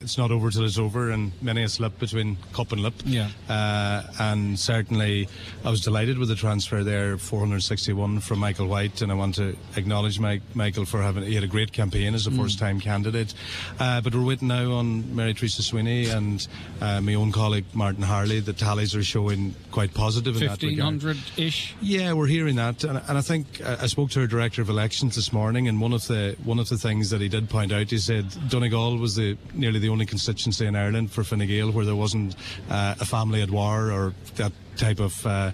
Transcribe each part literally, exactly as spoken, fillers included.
it's not over till it's over, and many a slip between cup and lip. Yeah. Uh, and certainly, I was delighted with the transfer there, four hundred sixty-one from Michael White, and I want to acknowledge Mike, Michael for having he had a great campaign as a mm. first-time candidate. Uh, but we're waiting now on Mary Theresa Sweeney and uh, my own colleague Martin Harley. The tallies are showing quite positive in that regard. fifteen hundred-ish? Yeah, we're hearing that, and, and I think uh, I spoke to our Director of Elections this morning, and one of the one of the things that he did point out, he said Donegal was the nearly the only constituency in Ireland for Fine Gael where there wasn't uh, a family at war or that type of uh,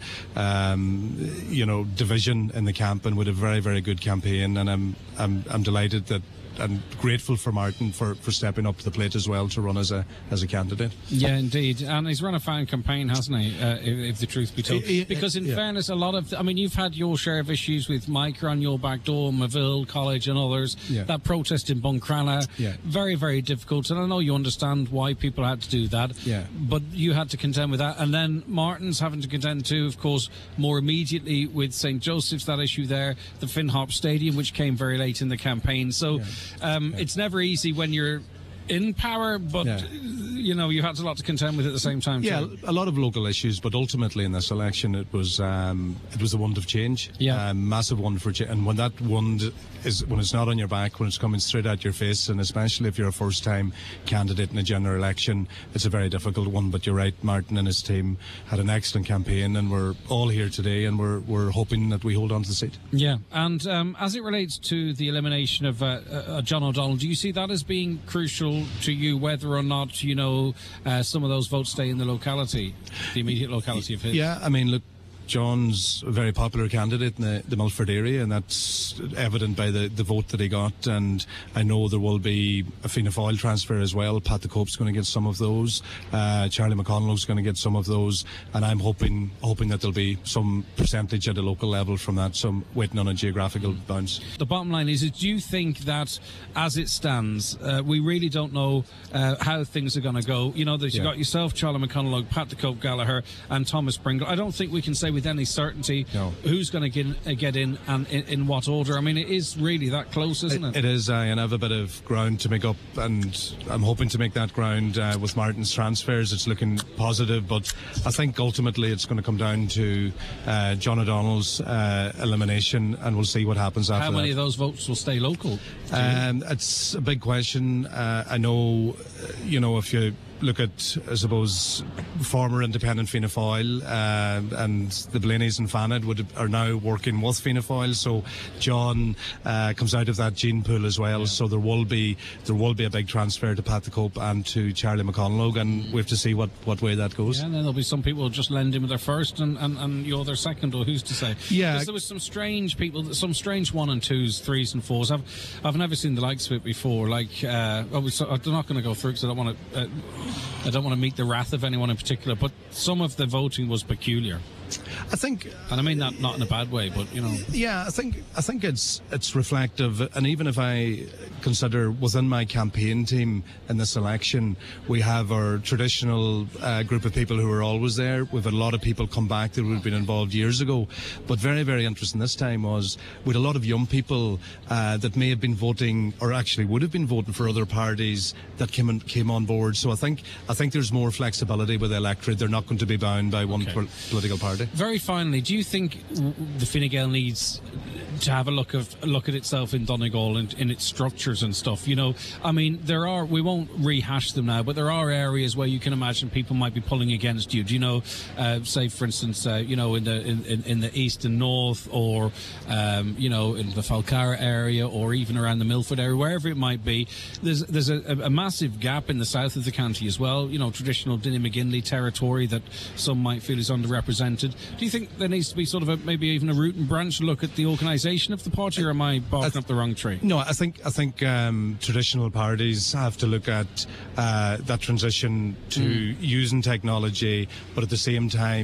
um, you know division in the camp, and with a very very good campaign. And I'm I'm I'm delighted that. I'm grateful for Martin for, for stepping up to the plate as well to run as a as a candidate. Yeah, indeed. And he's run a fine campaign, hasn't he, uh, if, if the truth be told? He, he, because in yeah. fairness, a lot of... I mean, you've had your share of issues with Micah on your back door, Maville College and others. Yeah. That protest in Buncrana. Yeah. Very, very difficult. And I know you understand why people had to do that. Yeah. But you had to contend with that. And then Martin's having to contend too, of course, more immediately with Saint Joseph's, that issue there, the Finn Harp Stadium, which came very late in the campaign. So yeah. Um, yeah. it's never never easy when you're in power, but yeah. you know you had a lot to contend with at the same time. Yeah, too. a lot of local issues, but ultimately in this election, it was um, it was a wand of change. Yeah, um, massive wand for change. And when that wand is when it's not on your back, when it's coming straight at your face, and especially if you're a first-time candidate in a general election, it's a very difficult one. But you're right, Martin and his team had an excellent campaign, and we're all here today, and we're we're hoping that we hold on to the seat. Yeah, and um, as it relates to the elimination of uh, uh, John O'Donnell, do you see that as being crucial to you, whether or not you know uh, some of those votes stay in the locality, the immediate locality of his? Yeah, I mean, look, John's a very popular candidate in the, the Milford area, and that's evident by the, the vote that he got. And I know there will be a Fianna Fáil transfer as well. Pat the Cope's going to get some of those. Uh, Charlie McConaughey's going to get some of those. And I'm hoping hoping that there'll be some percentage at a local level from that, some waiting on a geographical bounce. The bottom line is, do you think that, as it stands, uh, we really don't know uh, how things are going to go? You know, that you've Yeah. got yourself, Charlie McConaughey, Pat the Cope Gallagher, and Thomas Pringle. I don't think we can say with any certainty no. who's going to get, uh, get in and in, in what order. I mean, it is really that close, isn't it? It, it is, uh, and I have a bit of ground to make up, and I'm hoping to make that ground uh, with Martin's transfers. It's looking positive, but I think ultimately it's going to come down to uh, John O'Donnell's uh, elimination, and we'll see what happens after that. How many of those votes will stay local? Um, it's a big question. Uh, I know, uh, you know, if you look at, I suppose, former independent Fianna Fáil uh, and the Blaney's and Fanad would, are now working with Fianna Fáil, so John uh, comes out of that gene pool as well. Yeah. So there will be there will be a big transfer to Pat the Cope and to Charlie McConaughey, and we have to see what, what way that goes. Yeah, and then there'll be some people who just lend him their first and, and, and you're their second, or who's to say? Yeah, there was some strange people, some strange one and twos, threes and fours. I've I've never seen the likes of it before. Like, uh, I'm not going to go through because I don't want to. Uh, I don't want to meet the wrath of anyone in particular, but some of the voting was peculiar. I think, and I mean that not in a bad way, but you know. Yeah, I think I think it's it's reflective, and even if I consider within my campaign team in this election, we have our traditional uh, group of people who are always there. We've had a lot of people come back that would have been involved years ago, but very very interesting this time was with a lot of young people uh, that may have been voting, or actually would have been voting for other parties that came in, came on board. So I think I think there's more flexibility with the electorate. They're not going to be bound by one okay. pol- political party. Very finally, do you think the Fine Gael needs to have a look of a look at itself in Donegal and in its structures and stuff? You know, I mean, there are. We won't rehash them now, but there are areas where you can imagine people might be pulling against you. Do you know, uh, say for instance, uh, you know, in the in, in, in the east and north, or um, you know, in the Falcara area, or even around the Milford area, wherever it might be. There's there's a, a massive gap in the south of the county as well. You know, traditional Dinny McGinley territory that some might feel is underrepresented. Do you think there needs to be sort of a, maybe even a root and branch look at the organisation of the party, or am I barking th- up the wrong tree? No, I think I think um, traditional parties have to look at uh, that transition to mm. using technology, but at the same time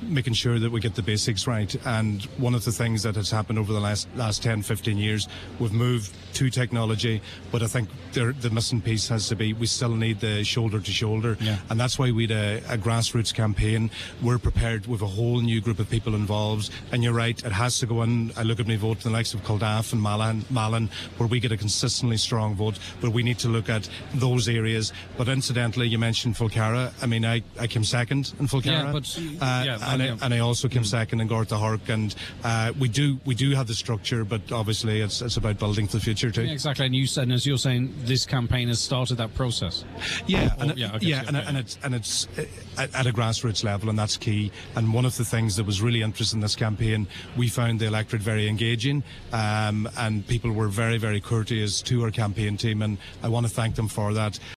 making sure that we get the basics right. And one of the things that has happened over the last last ten, fifteen years, we've moved to technology, but I think there, the missing piece has to be we still need the shoulder to shoulder, yeah. and that's why we had a, a grassroots campaign. We're prepared with a whole new group of people involved, and you're right, it has to go in. I look at my vote in the likes of Culdaff and Malin, Malin, where we get a consistently strong vote, but we need to look at those areas. But incidentally, you mentioned Fulcara. I mean, I, I came second in Fulcara. Yeah, but, uh, yeah, and, yeah. I, and I also came Mm. second in Gorta Hark, and uh, we do we do have the structure, but obviously it's it's about building for the future too. Yeah, exactly. And you said, and as you're saying, this campaign has started that process. Yeah, Or- and or- it- yeah, okay, yeah, so, and, okay. and it's and it's uh, at, at a grassroots level, and that's key. And one of the things that was really interesting in this campaign, we found the electorate very engaging, um, and people were very very courteous to our campaign team, and I want to thank them for that.